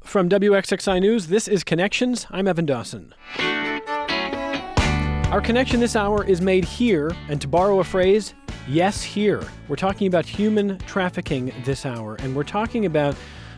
From WXXI News, this is Connections. I'm Evan Dawson. Our connection this hour is made here, and to borrow a phrase, yes, here. We're talking about human trafficking this hour, and we're talking about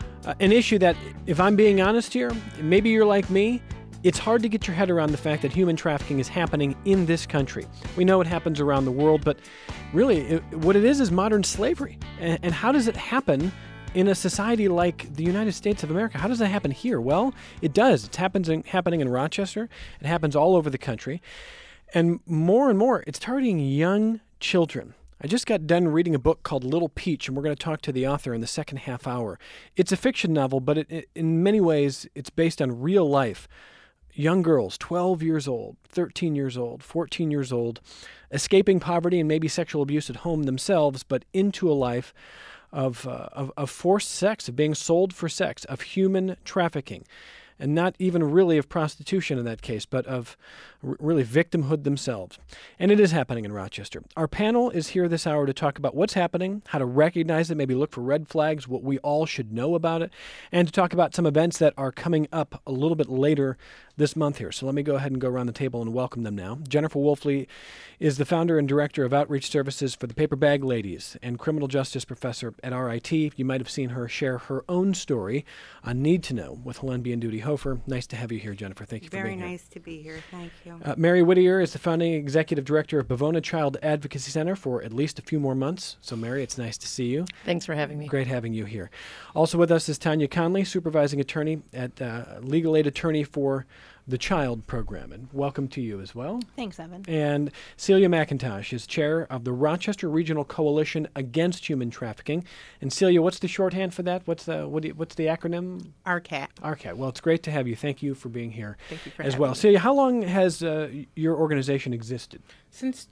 an issue that, if I'm being honest here, maybe you're like me, it's hard to get your head around the fact that human trafficking is happening in this country. We know it happens around the world, but really what it is modern slavery. And how does it happen in a society like the United States of America? How does that happen here? Well, it does. It's happening in Rochester. It happens all over the country. And more, it's targeting young children. I just got done reading a book called Little Peach, and we're going to talk to the author in the second half hour. It's a fiction novel, but in many ways, it's based on real life. Young girls, 12 years old, 13 years old, 14 years old, escaping poverty and maybe sexual abuse at home themselves, but into a life of forced sex, of being sold for sex, of human trafficking. And not even really of prostitution in that case, but of really victimhood themselves. And it is happening in Rochester. Our panel is here this hour to talk about what's happening, how to recognize it, maybe look for red flags, what we all should know about it, and to talk about some events that are coming up a little bit later this month here. So let me go ahead and go around the table and welcome them now. Jennifer Wolfley is the founder and director of outreach services for the Paper Bag Ladies and criminal justice professor at RIT. You might have seen her share her own story on Need to Know with Helen Bianduti-Hofer. Nice to have you here, Jennifer. Thank you for being here. Very nice to be here. Thank you. Mary Whittier is the founding executive director of Bavona Child Advocacy Center for at least a few more months. So, Mary, it's nice to see you. Thanks for having me. Great having you here. Also with us is Tanya Conley, supervising attorney at legal aid attorney for the Child Program. And welcome to you as well. Thanks, Evan. And Celia McIntosh is chair of the Rochester Regional Coalition Against Human Trafficking. And Celia, what's the shorthand for that? What's the acronym? RCAT. RCAT. Well, it's great to have you. Thank you for being here. Thank you for as having well. me. Celia, how long has your organization existed? Since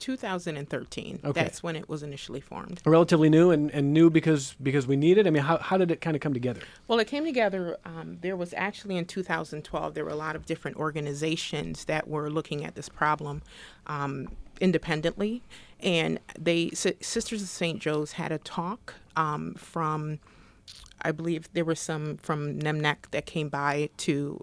2013. Okay. That's when it was initially formed. Relatively new and new because we need it? I mean, how did it kind of come together? Well, it came together, there was actually in 2012, there were a lot of different organizations that were looking at this problem independently. And Sisters of St. Joe's had a talk from, I believe there were some from NEMNEC that came by to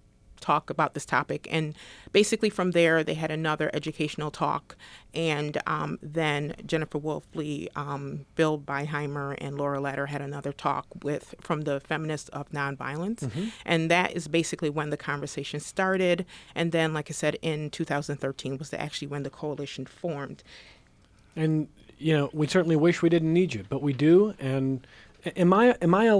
talk about this topic, and basically from there they had another educational talk, and then Jennifer Wolfley, Bill Beinheimer, and Laura Latter had another talk from the Feminists of Nonviolence, Mm-hmm. and that is basically when the conversation started. And then, like I said, in 2013 was actually when the coalition formed. And we certainly wish we didn't need you, but we do. And am I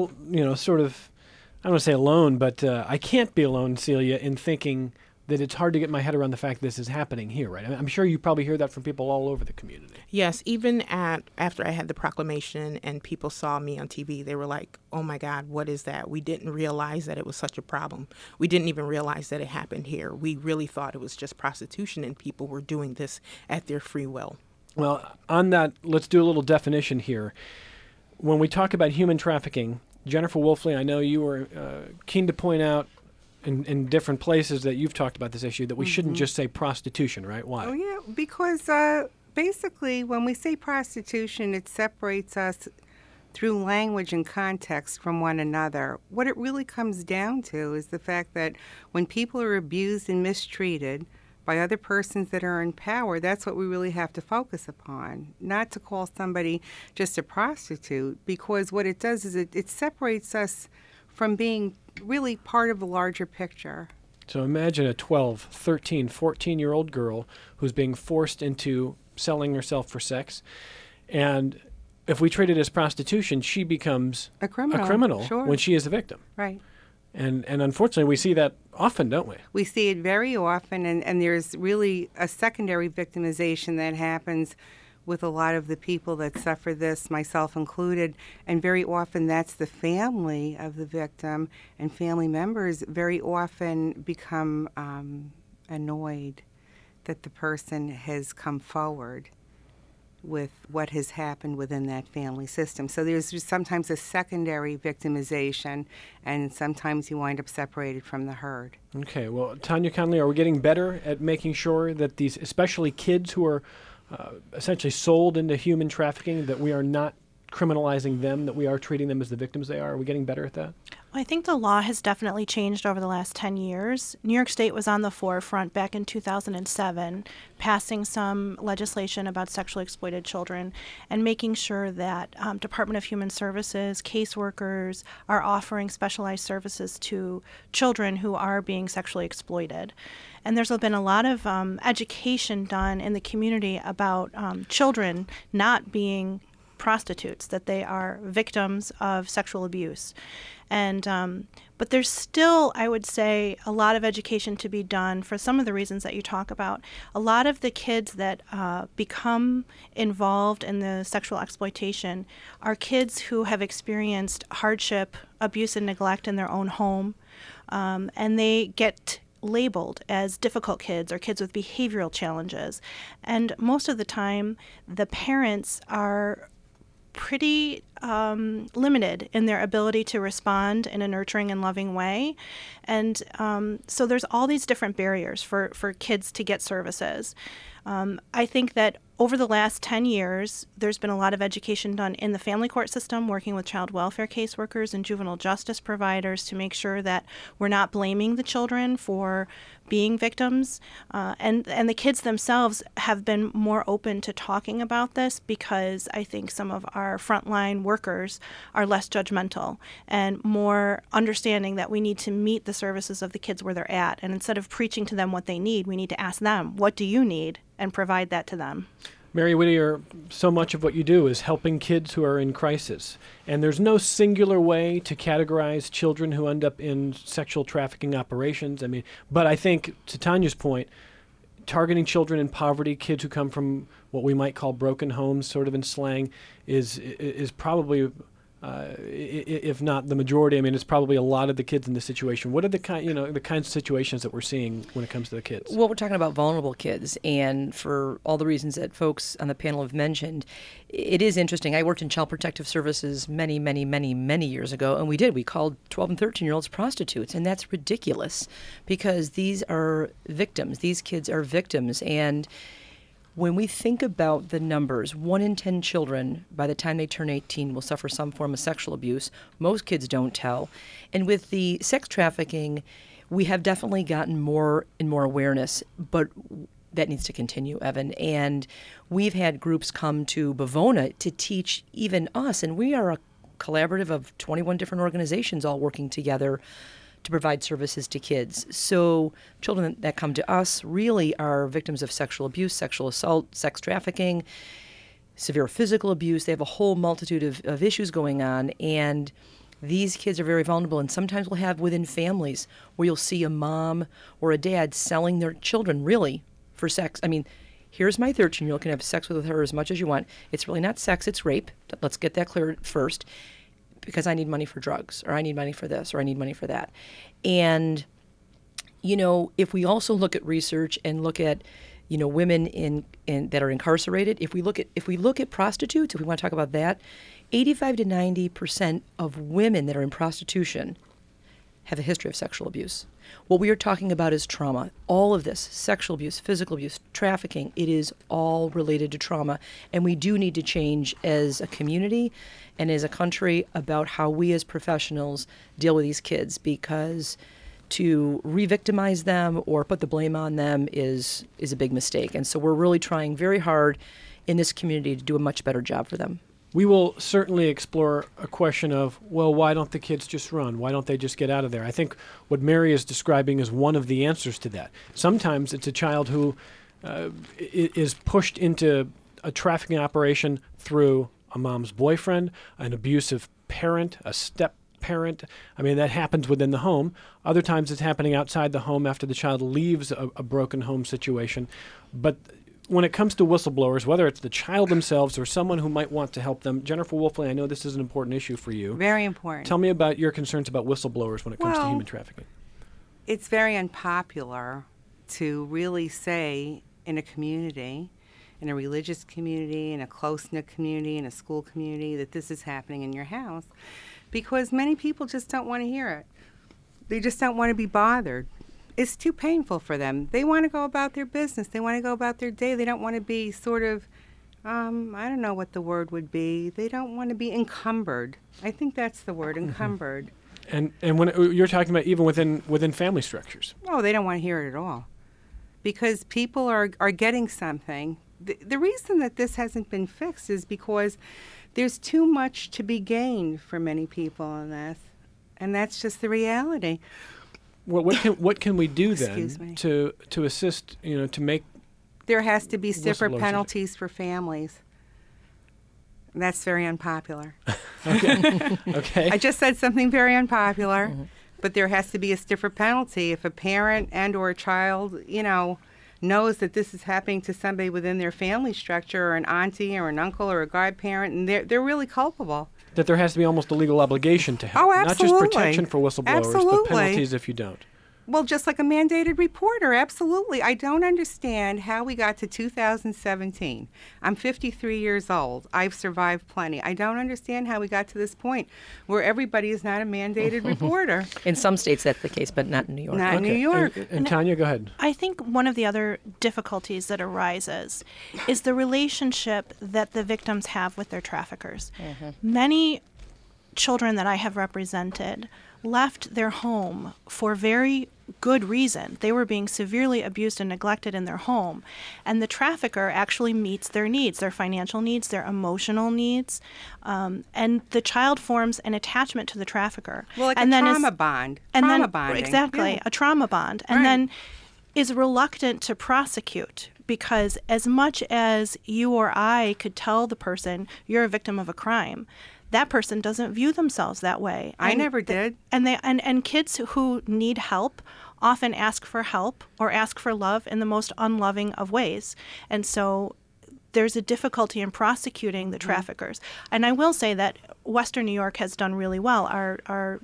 sort of, I don't want to say alone, but I can't be alone, Celia, in thinking that it's hard to get my head around the fact this is happening here, right? I'm sure you probably hear that from people all over the community. Yes, even after I had the proclamation and people saw me on TV, they were like, oh my God, what is that? We didn't realize that it was such a problem. We didn't even realize that it happened here. We really thought it was just prostitution and people were doing this at their free will. Well, on that, let's do a little definition here. When we talk about human trafficking, Jennifer Wolfley, I know you were keen to point out in different places that you've talked about this issue that we shouldn't just say prostitution, right? Why? Oh, yeah, because basically when we say prostitution, it separates us through language and context from one another. What it really comes down to is the fact that when people are abused and mistreated by other persons that are in power, that's what we really have to focus upon, not to call somebody just a prostitute, because what it does is it separates us from being really part of a larger picture. So imagine a 12, 13, 14-year-old girl who's being forced into selling herself for sex, and if we treat it as prostitution, she becomes a criminal, sure. When she is a victim. Right. And unfortunately, we see that often, don't we? We see it very often, and there's really a secondary victimization that happens with a lot of the people that suffer this, myself included, and very often that's the family of the victim, and family members very often become annoyed that the person has come forward with what has happened within that family system. So there's just sometimes a secondary victimization, and sometimes you wind up separated from the herd. Okay, well, Tanya Conley, are we getting better at making sure that these, especially kids who are essentially sold into human trafficking, that we are not criminalizing them, that we are treating them as the victims they are? Are we getting better at that? I think the law has definitely changed over the last 10 years. New York State was on the forefront back in 2007, passing some legislation about sexually exploited children and making sure that Department of Human Services, caseworkers are offering specialized services to children who are being sexually exploited. And there's been a lot of education done in the community about children not being prostitutes, that they are victims of sexual abuse. And but there's still, I would say, a lot of education to be done for some of the reasons that you talk about. A lot of the kids that become involved in the sexual exploitation are kids who have experienced hardship, abuse, and neglect in their own home, and they get labeled as difficult kids or kids with behavioral challenges. And most of the time, the parents are pretty limited in their ability to respond in a nurturing and loving way. And so there's all these different barriers for kids to get services. I think that over the last 10 years, there's been a lot of education done in the family court system, working with child welfare caseworkers and juvenile justice providers to make sure that we're not blaming the children for being victims. And the kids themselves have been more open to talking about this because I think some of our frontline workers are less judgmental and more understanding that we need to meet the services of the kids where they're at. And instead of preaching to them what they need, we need to ask them, what do you need? And provide that to them. Mary Whittier, so much of what you do is helping kids who are in crisis. And there's no singular way to categorize children who end up in sexual trafficking operations. I mean, but I think, to Tanya's point, targeting children in poverty, kids who come from what we might call broken homes, sort of in slang, is probably, if not the majority, I mean, it's probably a lot of the kids in this situation. What are the kinds of situations that we're seeing when it comes to the kids? Well, we're talking about vulnerable kids, and for all the reasons that folks on the panel have mentioned, it is interesting. I worked in Child Protective Services many, many, many, many years ago, and we called 12 and 13-year-olds prostitutes, and that's ridiculous because these are victims. These kids are victims, and when we think about the numbers, 1 in 10 children by the time they turn 18 will suffer some form of sexual abuse. Most kids don't tell. And with the sex trafficking, we have definitely gotten more and more awareness, but that needs to continue, Evan. And we've had groups come to Bavona to teach even us, and we are a collaborative of 21 different organizations all working together to provide services to kids. So children that come to us really are victims of sexual abuse, sexual assault, sex trafficking, severe physical abuse. They have a whole multitude of issues going on, and these kids are very vulnerable. And sometimes we'll have within families where you'll see a mom or a dad selling their children really for sex. I mean, here's my 13-year-old, you can have sex with her as much as you want. It's really not sex, it's rape. Let's get that clear first. Because I need money for drugs, or I need money for this, or I need money for that. And, if we also look at research and look at, women in that are incarcerated, if we look at prostitutes, if we want to talk about that, 85 to 90% of women that are in prostitution have a history of sexual abuse. What we are talking about is trauma. All of this, sexual abuse, physical abuse, trafficking, it is all related to trauma. And we do need to change as a community and as a country about how we as professionals deal with these kids, because to re-victimize them or put the blame on them is a big mistake. And so we're really trying very hard in this community to do a much better job for them. We will certainly explore a question of, well, why don't the kids just run? Why don't they just get out of there? I think what Mary is describing is one of the answers to that. Sometimes it's a child who is pushed into a trafficking operation through a mom's boyfriend, an abusive parent, a step-parent. I mean, that happens within the home. Other times it's happening outside the home after the child leaves a broken home situation. But when it comes to whistleblowers, whether it's the child themselves or someone who might want to help them, Jennifer Wolfley, I know this is an important issue for you. Very important. Tell me about your concerns about whistleblowers when it comes to human trafficking. It's very unpopular to really say in a community, in a religious community, in a close-knit community, in a school community, that this is happening in your house, because many people just don't want to hear it. They just don't want to be bothered. It's too painful for them. They want to go about their business. They want to go about their day. They don't want to be sort of, I don't know what the word would be. They don't want to be encumbered. I think that's the word, encumbered. And when you're talking about even within family structures. Oh, they don't want to hear it at all. Because people are getting something. The reason that this hasn't been fixed is because there's too much to be gained for many people in this. And that's just the reality. Well, what can we do Excuse then me. to assist, to make There has to be stiffer Whistleblowers. penalties for families. And that's very unpopular. okay? I just said something very unpopular, but there has to be a stiffer penalty if a parent and or a child, knows that this is happening to somebody within their family structure, or an auntie or an uncle or a godparent, and they're really culpable. That there has to be almost a legal obligation to help. Oh, Not just absolutely. protection for whistleblowers, Absolutely. but penalties if you don't. Well, just like a mandated reporter, absolutely. I don't understand how we got to 2017. I'm 53 years old. I've survived plenty. I don't understand how we got to this point where everybody is not a mandated reporter. In some states that's the case, but not in New York. Not in New York. And Tanya, go ahead. I think one of the other difficulties that arises is the relationship that the victims have with their traffickers. Many children that I have represented left their home for very good reason. They were being severely abused and neglected in their home. And the trafficker actually meets their needs, their financial needs, their emotional needs. And the child forms an attachment to the trafficker. Well, like and a then trauma bond. and Trauma then, bonding. Exactly, Yeah. a trauma bond. And Right. then is reluctant to prosecute because as much as you or I could tell the person you're a victim of a crime, that person doesn't view themselves that way. I And never did. And kids who need help often ask for help or ask for love in the most unloving of ways. And so there's a difficulty in prosecuting the traffickers. And I will say that Western New York has done really well. Our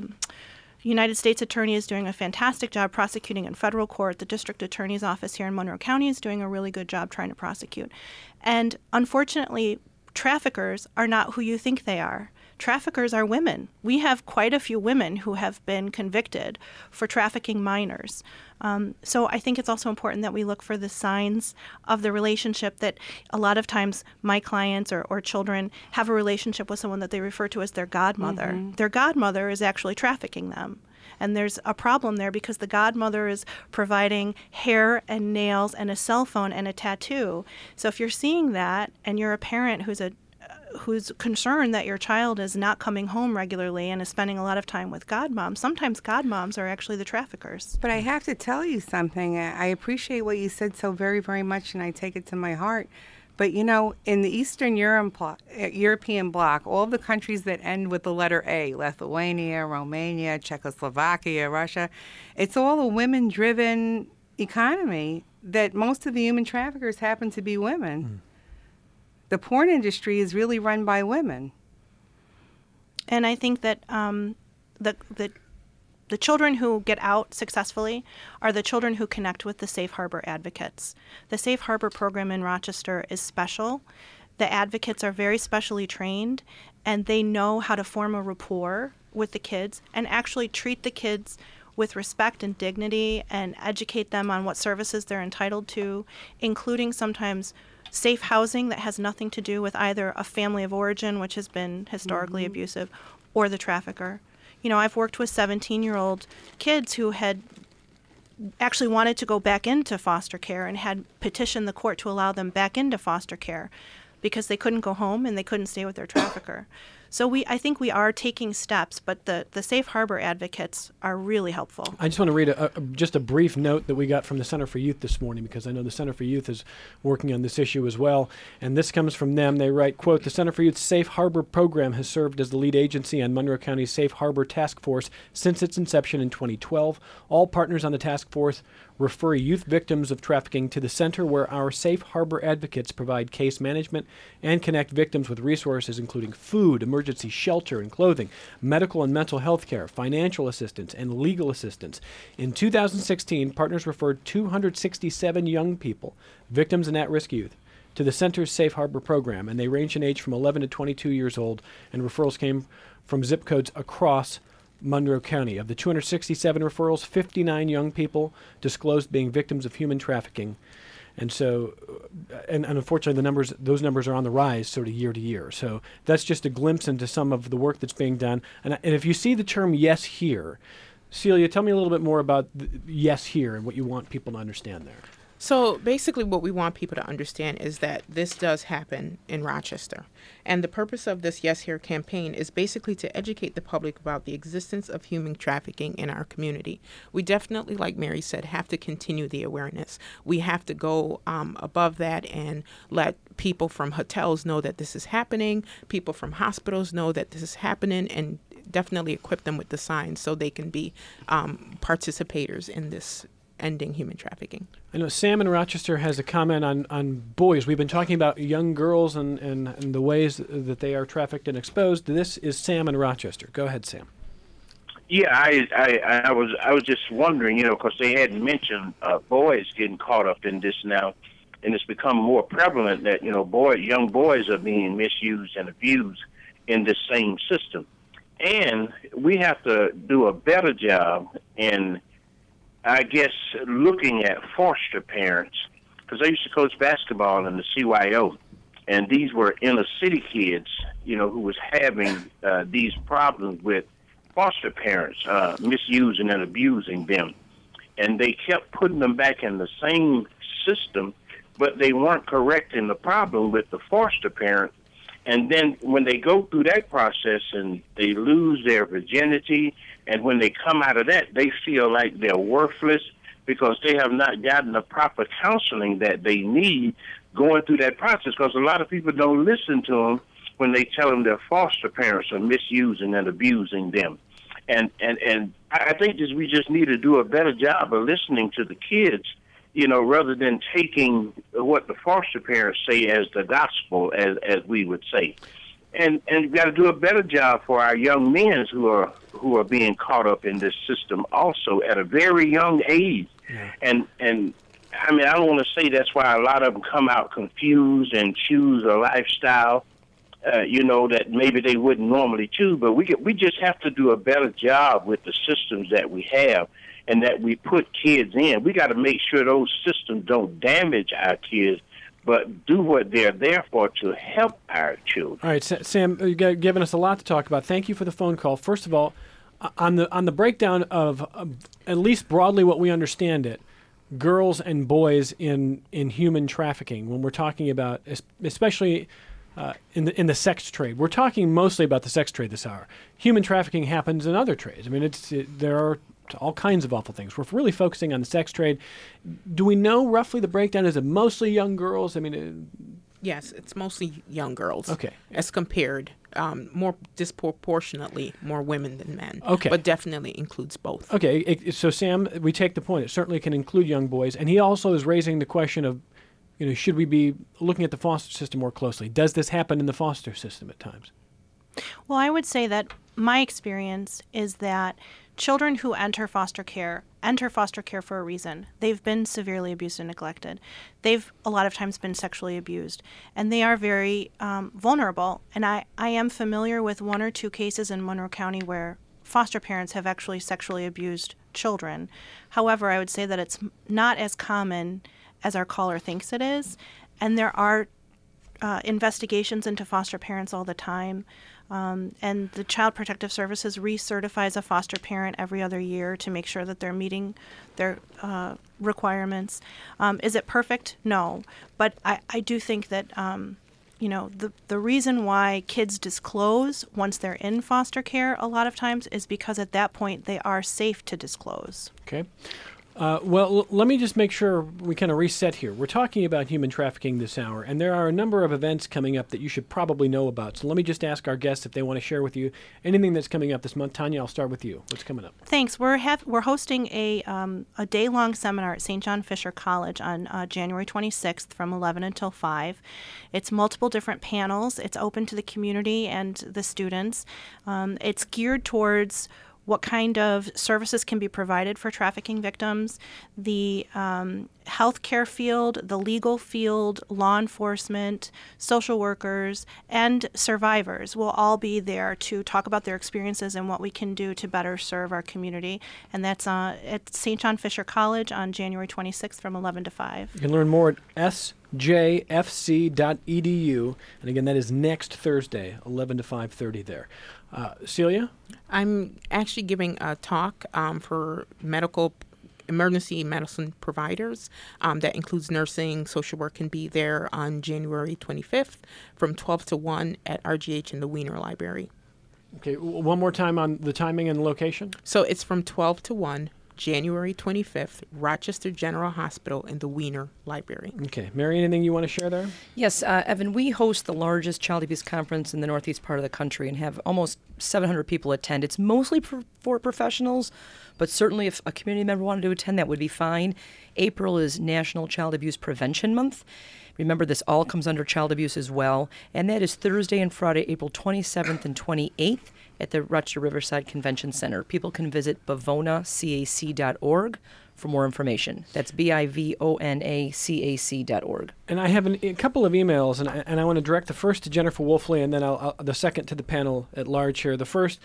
United States Attorney is doing a fantastic job prosecuting in federal court. The District Attorney's Office here in Monroe County is doing a really good job trying to prosecute. And unfortunately, traffickers are not who you think they are. Traffickers are women. We have quite a few women who have been convicted for trafficking minors. So I think it's also important that we look for the signs of the relationship that a lot of times my clients or children have a relationship with someone that they refer to as their godmother. Their godmother is actually trafficking them. And there's a problem there because the godmother is providing hair and nails and a cell phone and a tattoo. So if you're seeing that and you're a parent who's concerned that your child is not coming home regularly and is spending a lot of time with godmoms, sometimes godmoms are actually the traffickers. But I have to tell you something. I appreciate what you said so very, very much, and I take it to my heart. But, in the Eastern European bloc, all of the countries that end with the letter A, Lithuania, Romania, Czechoslovakia, Russia, it's all a women-driven economy that most of the human traffickers happen to be women. The porn industry is really run by women. And I think that the children who get out successfully are the children who connect with the Safe Harbor advocates. The Safe Harbor program in Rochester is special. The advocates are very specially trained, and they know how to form a rapport with the kids and actually treat the kids with respect and dignity and educate them on what services they're entitled to, including sometimes safe housing that has nothing to do with either a family of origin, which has been historically abusive, or the trafficker. I've worked with 17-year-old kids who had actually wanted to go back into foster care and had petitioned the court to allow them back into foster care because they couldn't go home and they couldn't stay with their trafficker. So I think we are taking steps, but the Safe Harbor advocates are really helpful. I just want to read just a brief note that we got from the Center for Youth this morning, because I know the Center for Youth is working on this issue as well. And this comes from them. They write, quote, "The Center for Youth's Safe Harbor program has served as the lead agency on Monroe County's Safe Harbor Task Force since its inception in 2012. All partners on the task force refer youth victims of trafficking to the center, where our Safe Harbor advocates provide case management and connect victims with resources including food, emergency shelter and clothing, medical and mental health care, financial assistance, and legal assistance. In 2016, partners referred 267 young people, victims and at-risk youth, to the center's Safe Harbor program, and they range in age from 11 to 22 years old, and referrals came from zip codes across Monroe County. Of the 267 referrals, 59 young people disclosed being victims of human trafficking. And so, and unfortunately, those numbers are on the rise sort of year to year. So that's just a glimpse into some of the work that's being done. And if you see the term "yes here," Celia, tell me a little bit more about "yes here" and what you want people to understand there. So basically what we want people to understand is that this does happen in Rochester. And the purpose of this Yes Here campaign is basically to educate the public about the existence of human trafficking in our community. We definitely, like Mary said, have to continue the awareness. We have to go above that and let people from hotels know that this is happening, people from hospitals know that this is happening, and definitely equip them with the signs so they can be participators in this ending human trafficking. I know Sam in Rochester has a comment on boys. We've been talking about young girls and the ways that they are trafficked and exposed. This is Sam in Rochester. Go ahead, Sam. Yeah, I was just wondering, because they hadn't mentioned boys getting caught up in this now, and it's become more prevalent that young boys are being misused and abused in this same system, and we have to do a better job in, I guess, looking at foster parents, because I used to coach basketball in the CYO, and these were inner city kids, who was having these problems with foster parents misusing and abusing them. And they kept putting them back in the same system, but they weren't correcting the problem with the foster parent. And then when they go through that process and they lose their virginity, and when they come out of that, they feel like they're worthless because they have not gotten the proper counseling that they need going through that process, because a lot of people don't listen to them when they tell them their foster parents are misusing and abusing them. And I think we just need to do a better job of listening to the kids, rather than taking what the foster parents say as the gospel, as we would say. And we've got to do a better job for our young men who are being caught up in this system also at a very young age. Yeah. And I mean, I don't want to say that's why a lot of them come out confused and choose a lifestyle, that maybe they wouldn't normally choose. But we just have to do a better job with the systems that we have and that we put kids in. We got to make sure those systems don't damage our kids, but do what they're there for, to help our children. All right, Sam, you've given us a lot to talk about. Thank you for the phone call. First of all, on the breakdown of at least broadly what we understand it, girls and boys in human trafficking, when we're talking about, especially in the sex trade, we're talking mostly about the sex trade this hour. Human trafficking happens in other trades. I mean, there are all kinds of awful things. We're really focusing on the sex trade. Do we know roughly the breakdown? Is it mostly young girls? I mean, yes, it's mostly young girls. Okay. As compared, more disproportionately more women than men. Okay. But definitely includes both. Okay. So Sam, we take the point. It certainly can include young boys, and he also is raising the question of, should we be looking at the foster system more closely? Does this happen in the foster system at times? Well, I would say that my experience is that children who enter foster care for a reason. They've been severely abused and neglected. They've a lot of times been sexually abused, and they are very vulnerable. And I am familiar with one or two cases in Monroe County where foster parents have actually sexually abused children. However, I would say that it's not as common as our caller thinks it is, and there are investigations into foster parents all the time. And the Child Protective Services recertifies a foster parent every other year to make sure that they're meeting their requirements. Is it perfect? No. But I do think that, the reason why kids disclose once they're in foster care a lot of times is because at that point they are safe to disclose. Okay. Well, let me just make sure we kind of reset here. We're talking about human trafficking this hour, and there are a number of events coming up that you should probably know about. So let me just ask our guests if they want to share with you anything that's coming up this month. Tanya, I'll start with you. What's coming up? Thanks. We're hosting a day-long seminar at St. John Fisher College on January 26th from 11 until 5. It's multiple different panels. It's open to the community and the students. It's geared towards what kind of services can be provided for trafficking victims. The healthcare field, the legal field, law enforcement, social workers, and survivors will all be there to talk about their experiences and what we can do to better serve our community. And that's at St. John Fisher College on January 26th from 11 to 5. You can learn more at sjfc.edu. And again, that is next Thursday, 11 to 5:30 there. Celia? I'm actually giving a talk for emergency medicine providers. That includes nursing, social work can be there on January 25th from 12 to 1 at RGH in the Wiener Library. Okay, one more time on the timing and location. So it's from 12 to 1, January 25th, Rochester General Hospital in the Wiener Library. Okay. Mary, anything you want to share there? Yes, Evan, we host the largest child abuse conference in the northeast part of the country and have almost 700 people attend. It's mostly for professionals, but certainly if a community member wanted to attend, that would be fine. April is National Child Abuse Prevention Month. Remember, this all comes under child abuse as well, and that is Thursday and Friday, April 27th and 28th at the Rochester Riverside Convention Center. People can visit bivonacac.org for more information. That's bivonacac.org. And I have a couple of emails, and I want to direct the first to Jennifer Wolfley, and then the second to the panel at large here. The first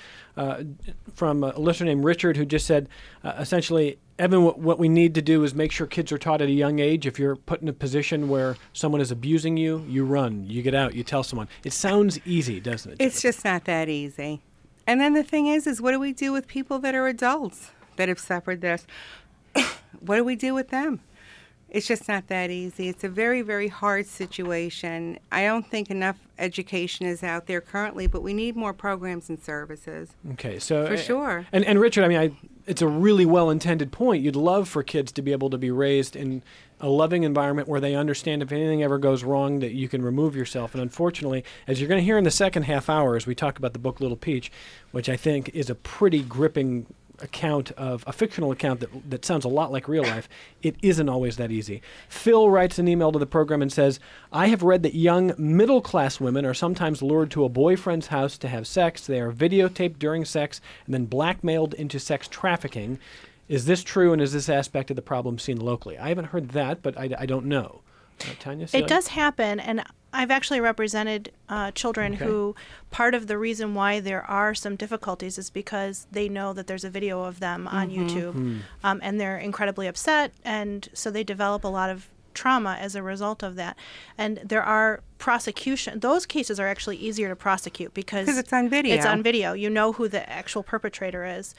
from a listener named Richard, who just said, essentially, Evan, what we need to do is make sure kids are taught at a young age. If you're put in a position where someone is abusing you, you run, you get out, you tell someone. It sounds easy, doesn't it, Jennifer? It's just not that easy. And then the thing is what do we do with people that are adults that have suffered this? What do we do with them? It's just not that easy. It's a very, very hard situation. I don't think enough education is out there currently, but we need more programs and services. Okay, so for sure. And Richard, I mean, it's a really well-intended point. You'd love for kids to be able to be raised in a loving environment where they understand if anything ever goes wrong that you can remove yourself. And unfortunately, as you're going to hear in the second half hour as we talk about the book Little Peach, which I think is a pretty gripping account of a fictional account that sounds a lot like real life, it isn't always that easy. Phil writes an email to the program and says, I have read that young middle-class women are sometimes lured to a boyfriend's house to have sex. They are videotaped during sex and then blackmailed into sex trafficking. Is this true, and is this aspect of the problem seen locally? I haven't heard that, but I don't know. Tanya? It does happen, and I've actually represented children who part of the reason why there are some difficulties is because they know that there's a video of them on YouTube, and they're incredibly upset, and so they develop a lot of trauma as a result of that. And there are prosecution. Those cases are actually easier to prosecute because it's on video. It's on video. You know who the actual perpetrator is.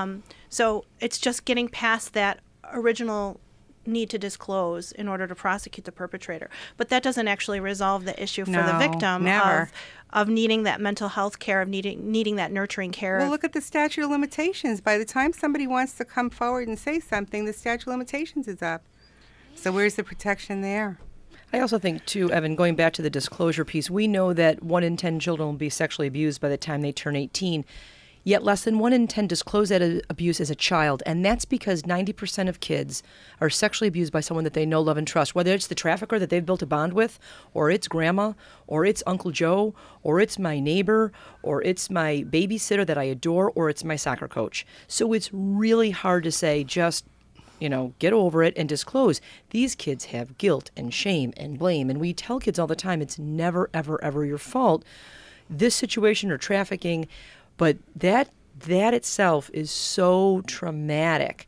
So it's just getting past that original need to disclose in order to prosecute the perpetrator. But that doesn't actually resolve the issue for the victim of needing that mental health care, of needing that nurturing care. Well, look at the statute of limitations. By the time somebody wants to come forward and say something, the statute of limitations is up. So where's the protection there? I also think, too, Evan, going back to the disclosure piece, we know that 1 in 10 children will be sexually abused by the time they turn 18. Yet less than 1 in 10 disclose that abuse as a child, and that's because 90% of kids are sexually abused by someone that they know, love, and trust, whether it's the trafficker that they've built a bond with, or it's grandma, or it's Uncle Joe, or it's my neighbor, or it's my babysitter that I adore, or it's my soccer coach. So it's really hard to say just, get over it and disclose. These kids have guilt and shame and blame, and we tell kids all the time it's never, ever, ever your fault. This situation or trafficking. But that itself is so traumatic.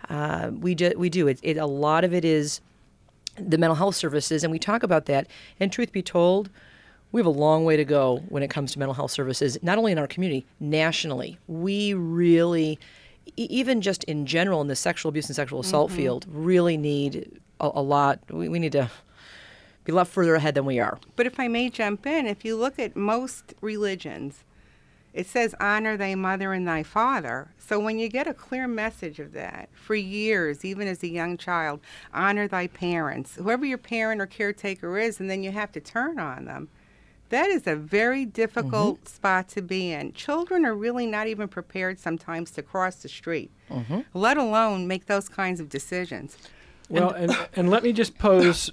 We do. A lot of it is the mental health services, and we talk about that. And truth be told, we have a long way to go when it comes to mental health services, not only in our community, nationally. We really, even just in general in the sexual abuse and sexual assault field, really need a lot. We need to be a lot further ahead than we are. But if I may jump in, if you look at most religions, it says, honor thy mother and thy father. So when you get a clear message of that, for years, even as a young child, honor thy parents, whoever your parent or caretaker is, and then you have to turn on them, that is a very difficult spot to be in. Children are really not even prepared sometimes to cross the street, let alone make those kinds of decisions. Well, and let me just pose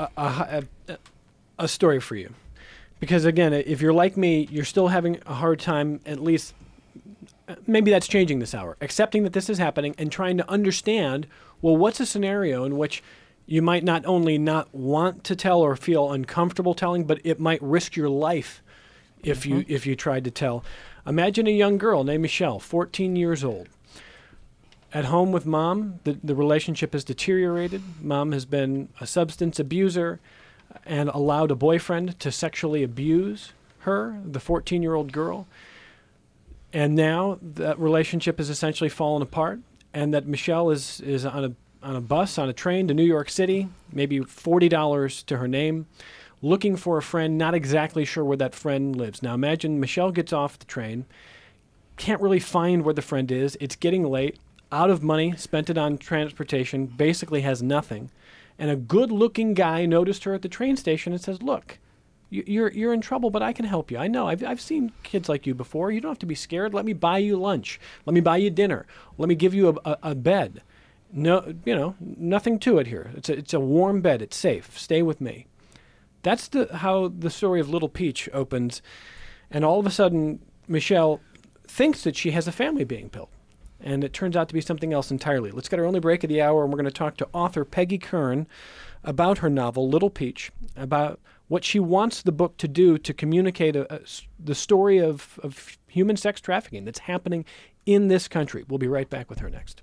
a story for you. Because, again, if you're like me, you're still having a hard time, at least maybe that's changing this hour, accepting that this is happening and trying to understand, well, what's a scenario in which you might not only not want to tell or feel uncomfortable telling, but it might risk your life if you tried to tell. Imagine a young girl named Michelle, 14 years old. At home with mom, the relationship has deteriorated. Mom has been a substance abuser and allowed a boyfriend to sexually abuse her, the 14-year-old girl. And now that relationship has essentially fallen apart, and that Michelle is on a bus, on a train to New York City, maybe $40 to her name, looking for a friend, not exactly sure where that friend lives. Now imagine Michelle gets off the train, can't really find where the friend is, it's getting late, out of money, spent it on transportation, basically has nothing. And a good-looking guy noticed her at the train station and says, look, you're in trouble, but I can help you. I know. I've seen kids like you before. You don't have to be scared. Let me buy you lunch. Let me buy you dinner. Let me give you a bed. No, nothing to it here. It's a warm bed. It's safe. Stay with me. That's how the story of Little Peach opens. And all of a sudden, Michelle thinks that she has a family being built. And it turns out to be something else entirely. Let's get our only break of the hour, and we're going to talk to author Peggy Kern about her novel, Little Peach, about what she wants the book to do to communicate the story of human sex trafficking that's happening in this country. We'll be right back with her next.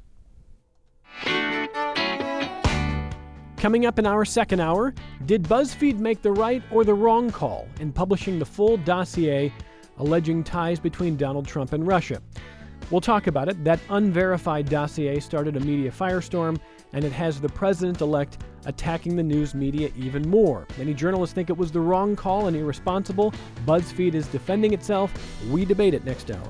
Coming up in our second hour, did BuzzFeed make the right or the wrong call in publishing the full dossier alleging ties between Donald Trump and Russia? We'll talk about it. That unverified dossier started a media firestorm, and it has the president-elect attacking the news media even more. Many journalists think it was the wrong call and irresponsible. BuzzFeed is defending itself. We debate it next hour.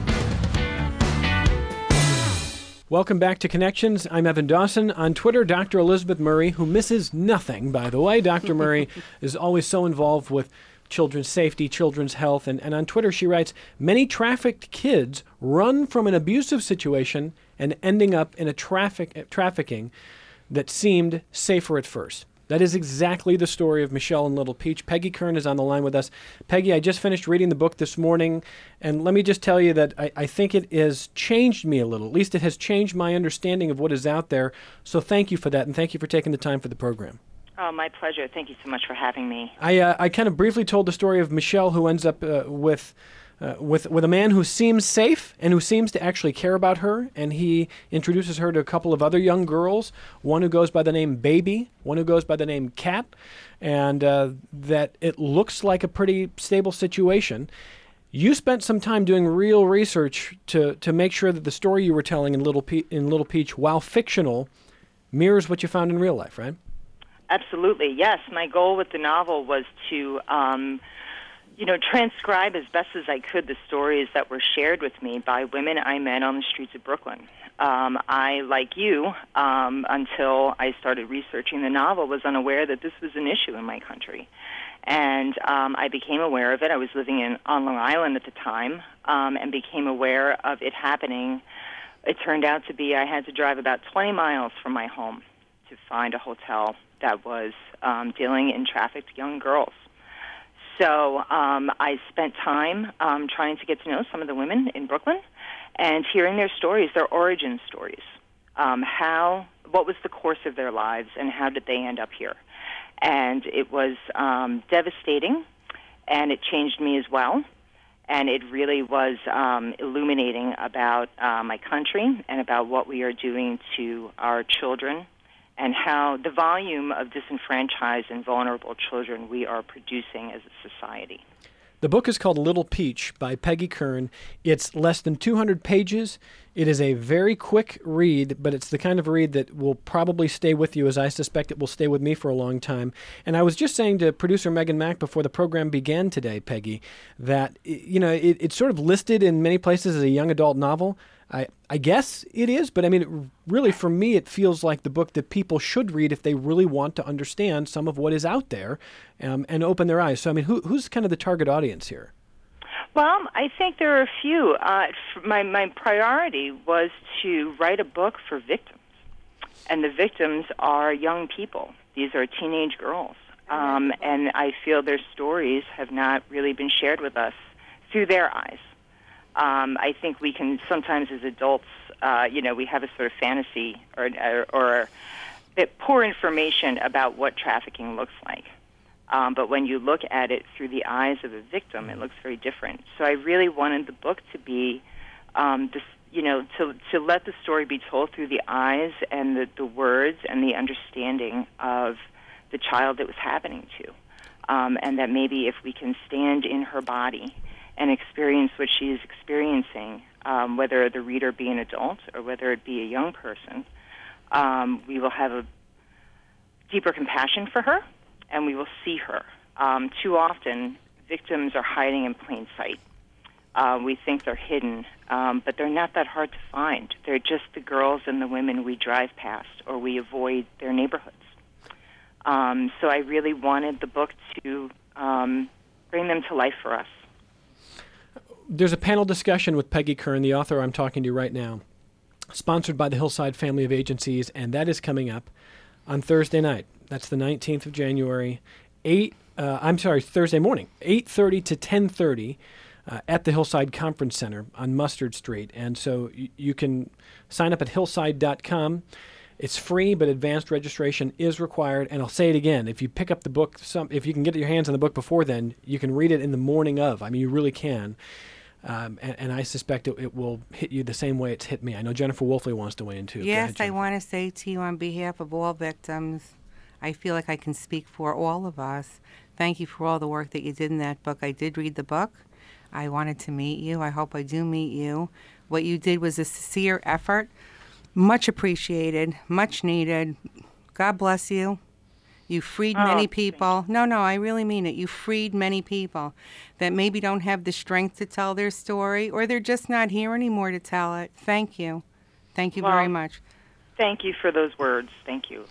Welcome back to Connections. I'm Evan Dawson. On Twitter, Dr. Elizabeth Murray, who misses nothing, by the way. Dr. Murray is always so involved with children's safety, children's health. And on Twitter, she writes, many trafficked kids run from an abusive situation and ending up in a trafficking that seemed safer at first. That is exactly the story of Michelle and Little Peach. Peggy Kern is on the line with us. Peggy, I just finished reading the book this morning, and let me just tell you that I think it has changed me a little. At least it has changed my understanding of what is out there. So thank you for that, and thank you for taking the time for the program. Oh, my pleasure. Thank you so much for having me. I kind of briefly told the story of Michelle, who ends up with a man who seems safe and who seems to actually care about her, and he introduces her to a couple of other young girls, one who goes by the name Baby, one who goes by the name Cat, and that it looks like a pretty stable situation. You spent some time doing real research to make sure that the story you were telling in Little Peach, while fictional, mirrors what you found in real life, right? Absolutely, yes. My goal with the novel was to transcribe as best as I could the stories that were shared with me by women I met on the streets of Brooklyn. I, like you, until I started researching the novel, was unaware that this was an issue in my country. And I became aware of it. I was living on Long Island at the time, and became aware of it happening. It turned out to be I had to drive about 20 miles from my home to find a hotel that was dealing in trafficked young girls. So I spent time trying to get to know some of the women in Brooklyn and hearing their stories, their origin stories. What was the course of their lives and how did they end up here? And it was devastating, and it changed me as well. And it really was illuminating about my country and about what we are doing to our children, and how the volume of disenfranchised and vulnerable children we are producing as a society. The book is called Little Peach by Peggy Kern. It's less than 200 pages. It is a very quick read, but it's the kind of read that will probably stay with you, as I suspect it will stay with me for a long time. And I was just saying to producer Megan Mack before the program began today, Peggy, that it's sort of listed in many places as a young adult novel. I guess it is, but I mean, really, for me, it feels like the book that people should read if they really want to understand some of what is out there and open their eyes. So, I mean, who's kind of the target audience here? Well, I think there are a few. My priority was to write a book for victims, and the victims are young people. These are teenage girls, and I feel their stories have not really been shared with us through their eyes. I think we can sometimes, as adults, we have a sort of fantasy or poor information about what trafficking looks like. But when you look at it through the eyes of a victim, it looks very different. So I really wanted the book to be, to let the story be told through the eyes and the words and the understanding of the child that was happening to. And that maybe if we can stand in her body and experience what she is experiencing, whether the reader be an adult or whether it be a young person, we will have a deeper compassion for her, and we will see her. Too often, victims are hiding in plain sight. We think they're hidden, but they're not that hard to find. They're just the girls and the women we drive past, or we avoid their neighborhoods. So I really wanted the book to bring them to life for us. There's a panel discussion with Peggy Kern, the author I'm talking to right now, sponsored by the Hillside Family of Agencies, and that is coming up on Thursday night. That's the 19th of January, Thursday morning, 8:30 to 10:30 at the Hillside Conference Center on Mustard Street. And so you can sign up at hillside.com. It's free, but advanced registration is required. And I'll say it again, if you pick up the book, if you can get your hands on the book before then, you can read it in the morning of. I mean, you really can. And I suspect it will hit you the same way it's hit me. I know Jennifer Wolfley wants to weigh in too. Yes, I want to say to you on behalf of all victims, I feel like I can speak for all of us. Thank you for all the work that you did in that book. I did read the book. I wanted to meet you. I hope I do meet you. What you did was a sincere effort. Much appreciated, much needed. God bless you. You freed many people. No, I really mean it. You freed many people that maybe don't have the strength to tell their story, or they're just not here anymore to tell it. Thank you. Thank you very much. Thank you for those words. Thank you.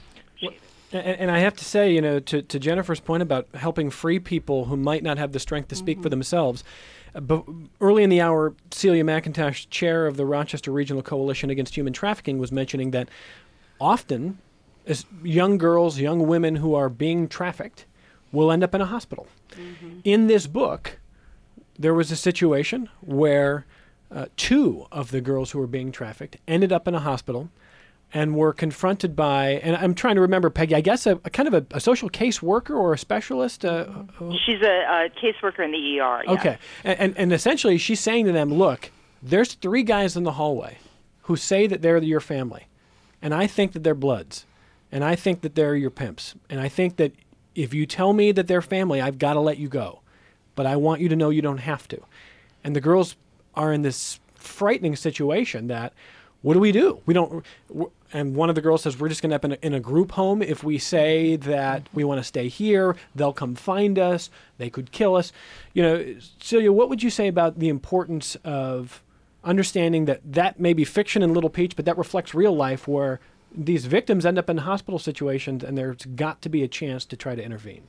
And I have to say, to Jennifer's point about helping free people who might not have the strength to speak for themselves, but early in the hour, Celia McIntosh, chair of the Rochester Regional Coalition Against Human Trafficking, was mentioning that often as young girls, young women who are being trafficked will end up in a hospital. Mm-hmm. In this book, there was a situation where two of the girls who were being trafficked ended up in a hospital and were confronted by, and I'm trying to remember, Peggy, I guess a kind of a social case worker or a specialist? She's a caseworker in the ER, yes. Okay. And essentially she's saying to them, look, there's three guys in the hallway who say that they're your family, and I think that they're bloods, and I think that they're your pimps, and I think that if you tell me that they're family, I've got to let you go, but I want you to know you don't have to. And the girls are in this frightening situation that, what do? We don't. And one of the girls says, we're just going to end up in a group home. If we say that we want to stay here, they'll come find us. They could kill us. Celia, what would you say about the importance of understanding that may be fiction in Little Peach, but that reflects real life where these victims end up in hospital situations and there's got to be a chance to try to intervene?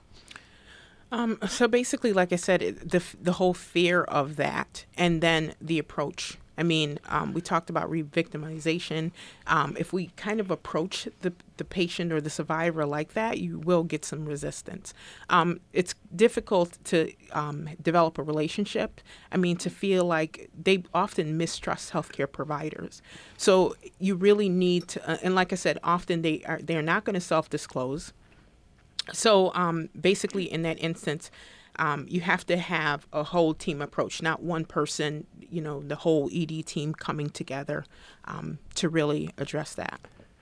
So basically, like I said, the whole fear of that and then the approach. I mean, we talked about re-victimization. If we kind of approach the patient or the survivor like that, you will get some resistance. It's difficult to develop a relationship. I mean, to feel like they often mistrust healthcare providers. So you really need to, and like I said, often they're not going to self-disclose. So basically, in that instance, you have to have a whole team approach, not one person, the whole ED team coming together to really address that.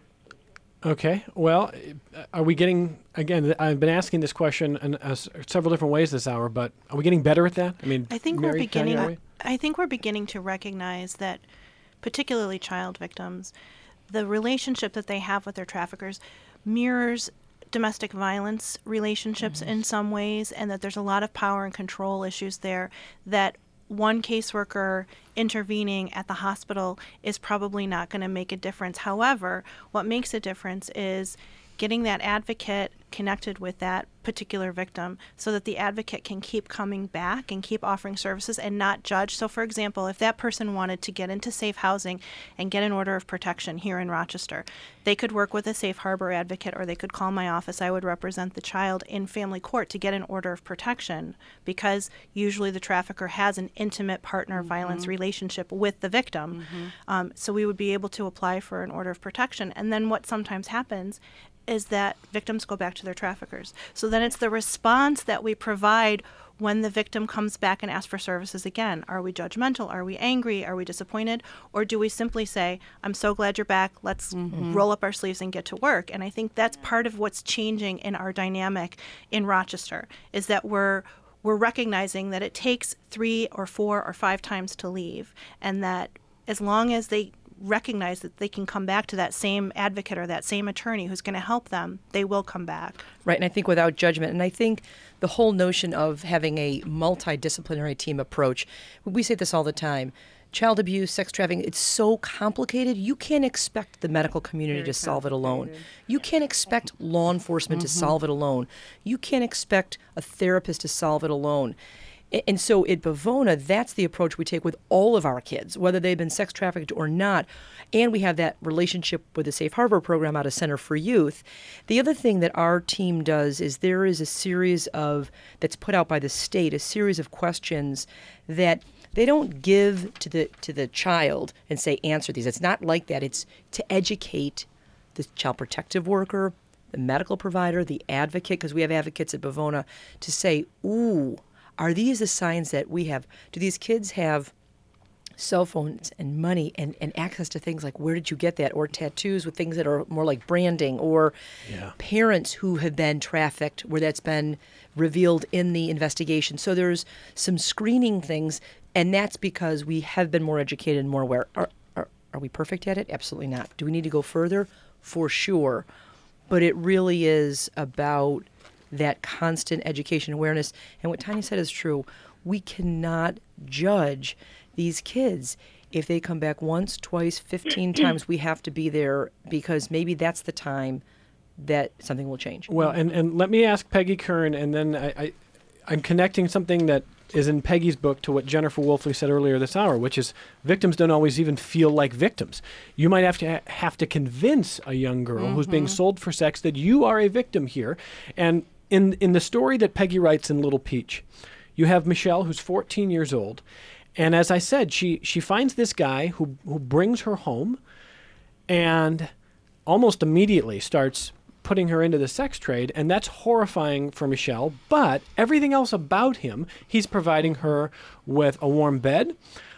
Okay. Well, are we getting, again, I've been asking this question in several different ways this hour, but are we getting better at that? I mean, I think Mary, we're beginning to recognize that, particularly child victims, the relationship that they have with their traffickers mirrors domestic violence relationships in some ways, and that there's a lot of power and control issues there, that one caseworker intervening at the hospital is probably not going to make a difference. However, what makes a difference is getting that advocate connected with that particular victim so that the advocate can keep coming back and keep offering services and not judge. So, for example, if that person wanted to get into safe housing and get an order of protection here in Rochester, they could work with a safe harbor advocate, or they could call my office. I would represent the child in family court to get an order of protection, because usually the trafficker has an intimate partner violence relationship with the victim. So we would be able to apply for an order of protection. And then what sometimes happens is that victims go back to their traffickers. So then it's the response that we provide when the victim comes back and asks for services again. Are we judgmental? Are we angry? Are we disappointed? Or do we simply say, I'm so glad you're back, let's roll up our sleeves and get to work? And I think that's part of what's changing in our dynamic in Rochester, is that we're recognizing that it takes 3 or 4 or 5 times to leave, and that as long as they recognize that they can come back to that same advocate or that same attorney who's going to help them, they will come back. Right, and I think without judgment. And I think the whole notion of having a multidisciplinary team approach, we say this all the time, child abuse, sex trafficking, it's so complicated. You can't expect the medical community to solve it alone. You can't expect law enforcement to solve it alone. You can't expect a therapist to solve it alone. And so at Bavona, that's the approach we take with all of our kids, whether they've been sex trafficked or not. And we have that relationship with the Safe Harbor program out of Center for Youth. The other thing that our team does is there is a series of, that's put out by the state, a series of questions that they don't give to the child and say, answer these. It's not like that. It's to educate the child protective worker, the medical provider, the advocate, because we have advocates at Bavona, to say, ooh, are these the signs that we have? Do these kids have cell phones and money and access to things like, where did you get that? Or tattoos with things that are more like branding, or parents who have been trafficked where that's been revealed in the investigation. So there's some screening things, and that's because we have been more educated and more aware. Are we perfect at it? Absolutely not. Do we need to go further? For sure. But it really is about that constant education awareness. And what Tanya said is true. We cannot judge these kids. If they come back once, twice, 15 times, we have to be there, because maybe that's the time that something will change. Well, and let me ask Peggy Kern, and then I'm connecting something that is in Peggy's book to what Jennifer Wolfley said earlier this hour, which is victims don't always even feel like victims. You might have to convince a young girl who's being sold for sex that you are a victim here. And in the story that Peggy writes in Little Peach, you have Michelle, who's 14 years old, and as I said, she finds this guy who brings her home and almost immediately starts putting her into the sex trade, and that's horrifying for Michelle. But everything else about him, he's providing her with a warm bed,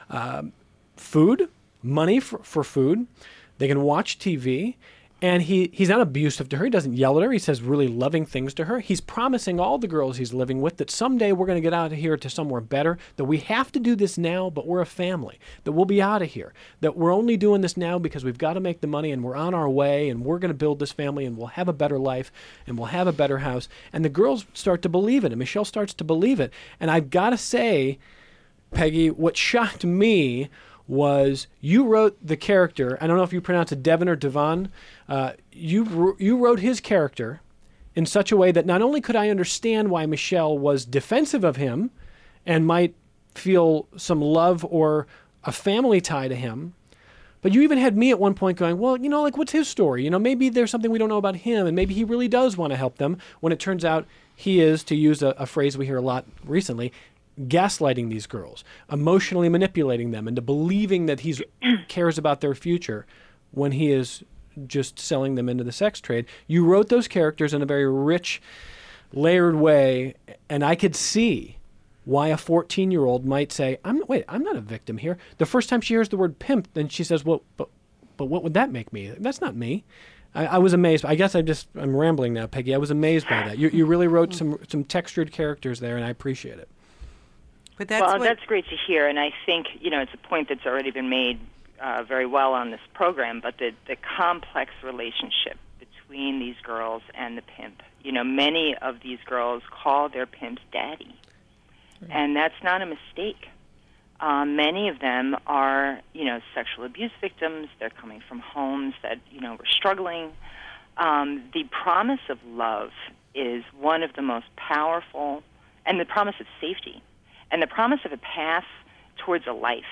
food, money for food. They can watch TV. And he's not abusive to her. He doesn't yell at her. He says really loving things to her. He's promising all the girls he's living with that someday we're going to get out of here to somewhere better, that we have to do this now, but we're a family, that we'll be out of here, that we're only doing this now because we've got to make the money, and we're on our way, and we're going to build this family, and we'll have a better life, and we'll have a better house. And the girls start to believe it, and Michelle starts to believe it. And I've got to say, Peggy, what shocked me was you wrote the character, I don't know if you pronounce it Devon or Devon, you wrote his character in such a way that not only could I understand why Michelle was defensive of him and might feel some love or a family tie to him, but you even had me at one point going, well, like, what's his story? Maybe there's something we don't know about him, and maybe he really does want to help them, when it turns out he is, to use a phrase we hear a lot recently, gaslighting these girls, emotionally manipulating them into believing that he cares about their future when he is just selling them into the sex trade. You wrote those characters in a very rich, layered way, and I could see why a 14-year-old might say, I'm not a victim here. The first time she hears the word pimp, then she says, well, but what would that make me? That's not me. I was amazed. I guess I'm rambling now, Peggy. I was amazed by that. You really wrote some textured characters there, and I appreciate it. But that's great to hear, and I think it's a point that's already been made very well on this program. But the complex relationship between these girls and the pimp. Many of these girls call their pimps daddy, and that's not a mistake. Many of them are sexual abuse victims. They're coming from homes that were struggling. The promise of love is one of the most powerful, and the promise of safety, and the promise of a path towards a life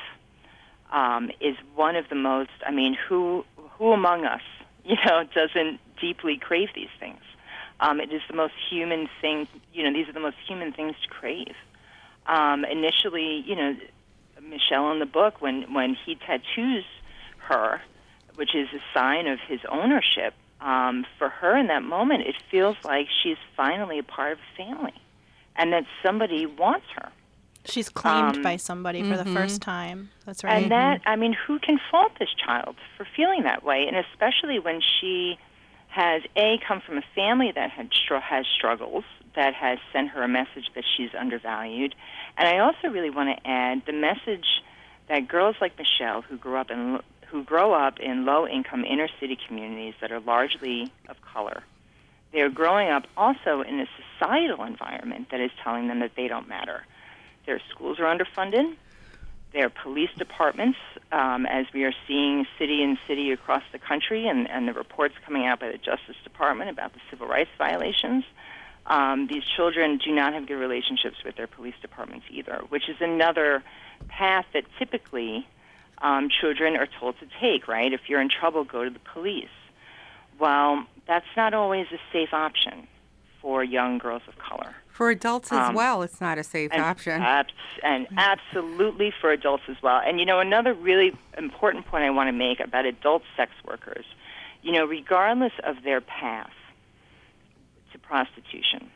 is one of the most. I mean, who among us, doesn't deeply crave these things? It is the most human thing. These are the most human things to crave. Initially, Michelle in the book, when he tattoos her, which is a sign of his ownership, for her in that moment, it feels like she's finally a part of a family, and that somebody wants her. She's claimed by somebody for the first time. That's right. And that, I mean, who can fault this child for feeling that way? And especially when she has, come from a family that has struggles, that has sent her a message that she's undervalued. And I also really want to add the message that girls like Michelle, who grow up in low-income inner-city communities that are largely of color, they're growing up also in a societal environment that is telling them that they don't matter. Their schools are underfunded. Their police departments, as we are seeing city and city across the country, and the reports coming out by the Justice Department about the civil rights violations, these children do not have good relationships with their police departments either, which is another path that typically children are told to take, right? If you're in trouble, go to the police. Well, that's not always a safe option for young girls of color. For adults as well, it's not a safe option. And absolutely for adults as well. And, another really important point I want to make about adult sex workers, regardless of their path to prostitution,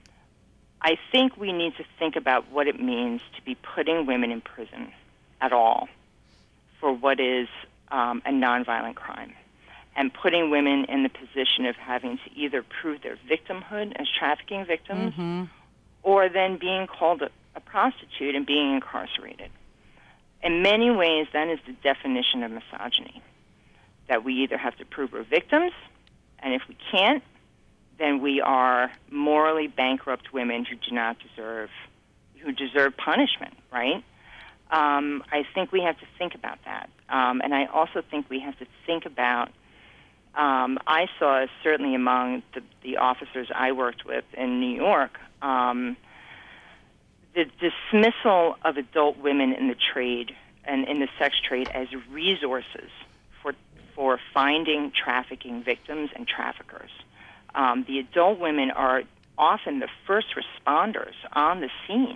I think we need to think about what it means to be putting women in prison at all for what is a nonviolent crime, and putting women in the position of having to either prove their victimhood as trafficking victims or then being called a prostitute and being incarcerated. In many ways, that is the definition of misogyny, that we either have to prove we're victims, and if we can't, then we are morally bankrupt women who deserve punishment, right? I think we have to think about that. And I also think we have to think about, I saw certainly among the officers I worked with in New York, the dismissal of adult women in the trade and in the sex trade as resources for finding trafficking victims and traffickers. The adult women are often the first responders on the scene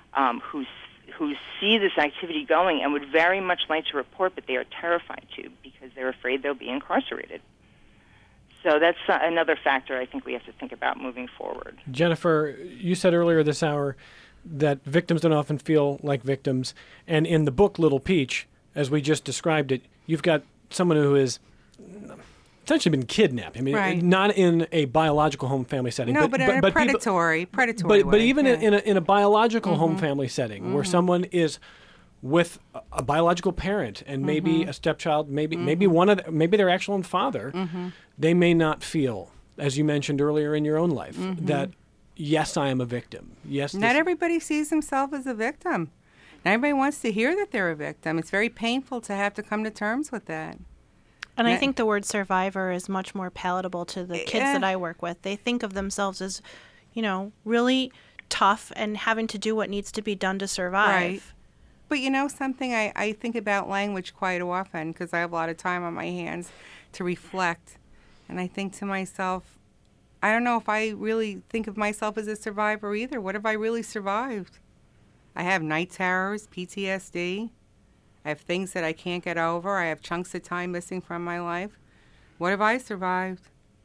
who see this activity going and would very much like to report, but they are terrified to because they're afraid they'll be incarcerated. So that's another factor I think we have to think about moving forward. Jennifer, you said earlier this hour that victims don't often feel like victims. And in the book Little Peach, as we just described it, you've got someone who is essentially been kidnapped. I mean, not in a biological home family setting. No, but in a predatory way. But even in a biological home family setting where someone is with a biological parent and maybe a stepchild, maybe maybe their actual own father, they may not feel, as you mentioned earlier in your own life, that yes, I am a victim. Yes, not everybody sees himself as a victim. Not everybody wants to hear that they're a victim. It's very painful to have to come to terms with that. And I think the word survivor is much more palatable to the kids that I work with. They think of themselves as, really tough and having to do what needs to be done to survive. Right. But something, I think about language quite often because I have a lot of time on my hands to reflect. And I think to myself, I don't know if I really think of myself as a survivor either. What have I really survived? I have night terrors, PTSD. I have things that I can't get over. I have chunks of time missing from my life. What have I survived?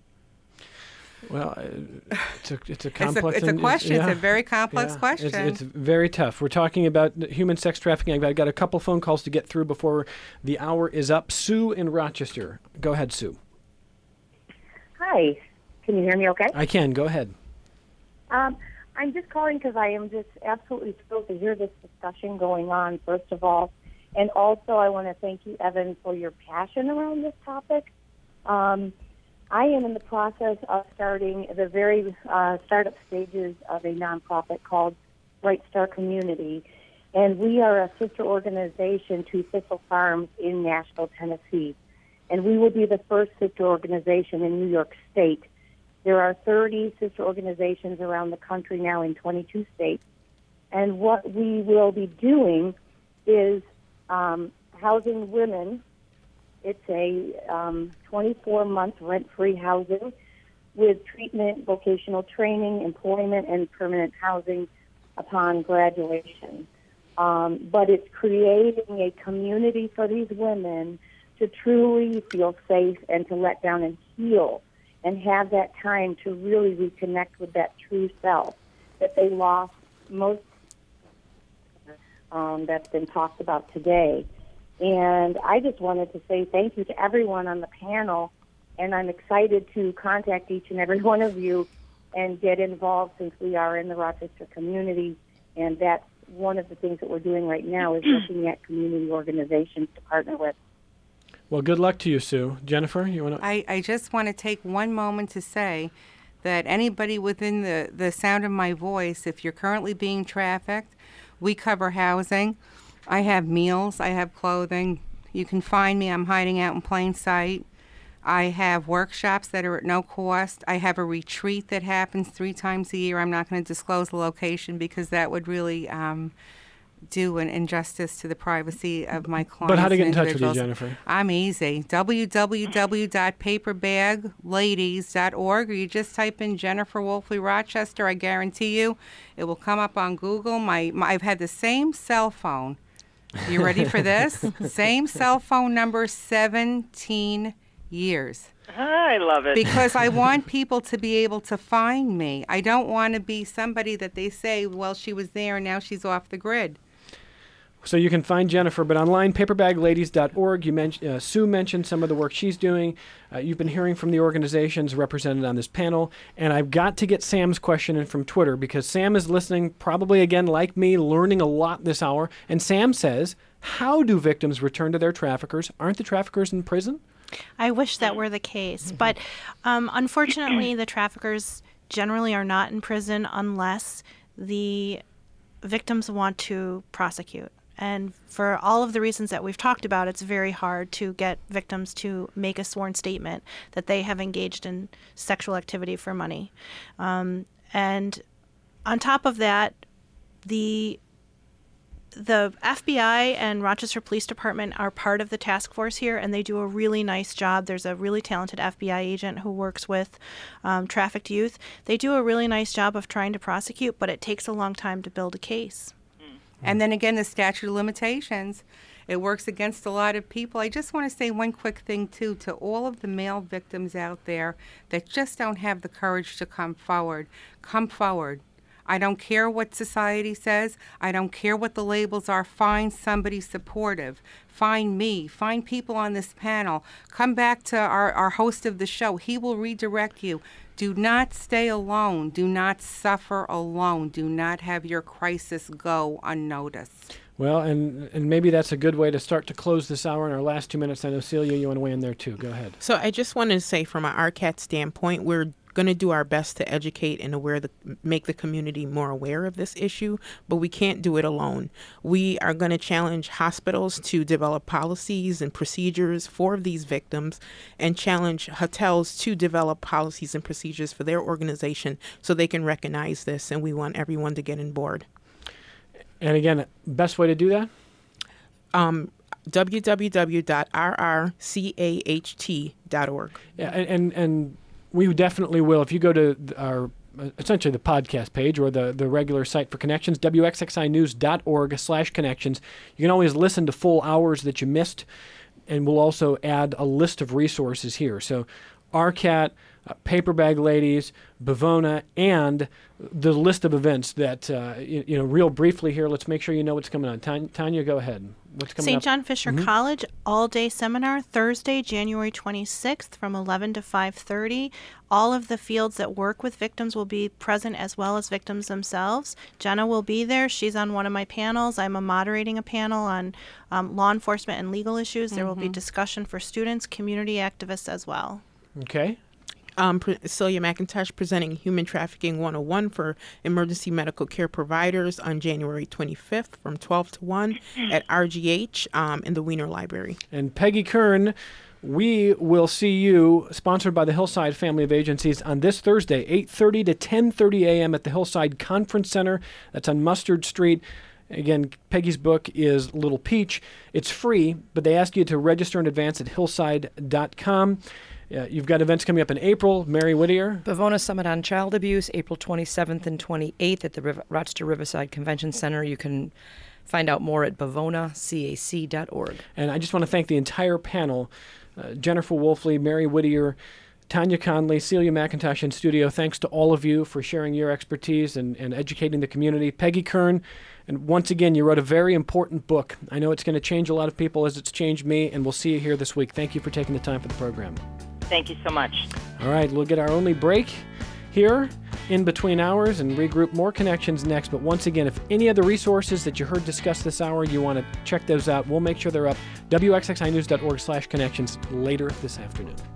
Well, it's a complex. It's a question. It's a very complex question. It's very tough. We're talking about human sex trafficking. I've got a couple phone calls to get through before the hour is up. Sue in Rochester. Go ahead, Sue. Hi. Can you hear me okay? I can. Go ahead. I'm just calling because I am just absolutely thrilled to hear this discussion going on, first of all. And also, I want to thank you, Evan, for your passion around this topic. I am in the process of starting the very startup stages of a nonprofit called Bright Star Community. And we are a sister organization to Thistle Farms in Nashville, Tennessee. And we will be the first sister organization in New York State There are 30 sister organizations around the country now in 22 states. And what we will be doing is housing women. It's a 24-month rent-free housing with treatment, vocational training, employment, and permanent housing upon graduation. But it's creating a community for these women to truly feel safe and to let down and heal and have that time to really reconnect with that true self that they lost most that's been talked about today. And I just wanted to say thank you to everyone on the panel, and I'm excited to contact each and every one of you and get involved since we are in the Rochester community, and that's one of the things that we're doing right now is looking at community organizations to partner with. Well, good luck to you, Sue. Jennifer, you want to? I just want to take one moment to say that anybody within the sound of my voice, if you're currently being trafficked, we cover housing. I have meals. I have clothing. You can find me. I'm hiding out in plain sight. I have workshops that are at no cost. I have a retreat that happens 3 times a year. I'm not going to disclose the location because that would really do an injustice to the privacy of my clients. But how to get in touch with you, Jennifer? I'm easy. www.paperbagladies.org, or you just type in Jennifer Wolfley Rochester. I guarantee you it will come up on Google. I've had the same cell phone. You ready for this? Same cell phone number 17 years. I love it. Because I want people to be able to find me. I don't want to be somebody that they say, well, she was there and now she's off the grid. So you can find Jennifer, but online, paperbagladies.org. Sue mentioned some of the work she's doing. You've been hearing from the organizations represented on this panel, and I've got to get Sam's question in from Twitter because Sam is listening, probably again like me, learning a lot this hour. And Sam says, how do victims return to their traffickers? Aren't the traffickers in prison? I wish that were the case, but unfortunately, the traffickers generally are not in prison unless the victims want to prosecute. And for all of the reasons that we've talked about, it's very hard to get victims to make a sworn statement that they have engaged in sexual activity for money. And on top of that, the FBI and Rochester Police Department are part of the task force here, and they do a really nice job. There's a really talented FBI agent who works with trafficked youth. They do a really nice job of trying to prosecute, but it takes a long time to build a case. And then again, the statute of limitations, it works against a lot of people. I just want to say one quick thing, too, to all of the male victims out there that just don't have the courage to come forward. Come forward. I don't care what society says. I don't care what the labels are. Find somebody supportive. Find me. Find people on this panel. Come back to our host of the show. He will redirect you. Do not stay alone. Do not suffer alone. Do not have your crisis go unnoticed. Well, and maybe that's a good way to start to close this hour in our last 2 minutes. I know, Celia, you want to weigh in there, too. Go ahead. So I just wanted to say from an RCAT standpoint, we're going to do our best to educate and make the community more aware of this issue, but we can't do it alone. We are going to challenge hospitals to develop policies and procedures for these victims and challenge hotels to develop policies and procedures for their organization so they can recognize this, and we want everyone to get on board. And again, best way to do that? www.rrcaht.org. Yeah, and we definitely will. If you go to our, essentially the podcast page or the regular site for Connections, wxxinews.org/connections, you can always listen to full hours that you missed, and we'll also add a list of resources here. So RCAT, Paper Bag Ladies, Bavona, and the list of events that, real briefly here, let's make sure you know what's coming on. Tanya, go ahead. What's coming up? St. John Fisher College, all-day seminar, Thursday, January 26th from 11 to 5:30. All of the fields that work with victims will be present as well as victims themselves. Jenna will be there. She's on one of my panels. I'm moderating a panel on law enforcement and legal issues. There will be discussion for students, community activists as well. Okay. Celia McIntosh presenting Human Trafficking 101 for emergency medical care providers on January 25th from 12 to 1 at RGH in the Wiener Library. And Peggy Kern We will see you, sponsored by the Hillside Family of Agencies, on this Thursday, 8:30 to 10:30 a.m. at the Hillside Conference Center. That's on Mustard Street. Again, Peggy's book is Little Peach. It's free, but they ask you to register in advance at hillside.com. You've got events coming up in April. Mary Whittier. Bavona Summit on Child Abuse, April 27th and 28th at the Rochester Riverside Convention Center. You can find out more at bavonacac.org. And I just want to thank the entire panel, Jennifer Wolfley, Mary Whittier, Tanya Conley, Celia McIntosh in studio. Thanks to all of you for sharing your expertise and educating the community. Peggy Kern, and once again, you wrote a very important book. I know it's going to change a lot of people as it's changed me, and we'll see you here this week. Thank you for taking the time for the program. Thank you so much. All right, we'll get our only break here in between hours and regroup. More connections next. But once again, if any of the resources that you heard discussed this hour, you want to check those out, we'll make sure they're up. WXXInews.org/connections later this afternoon.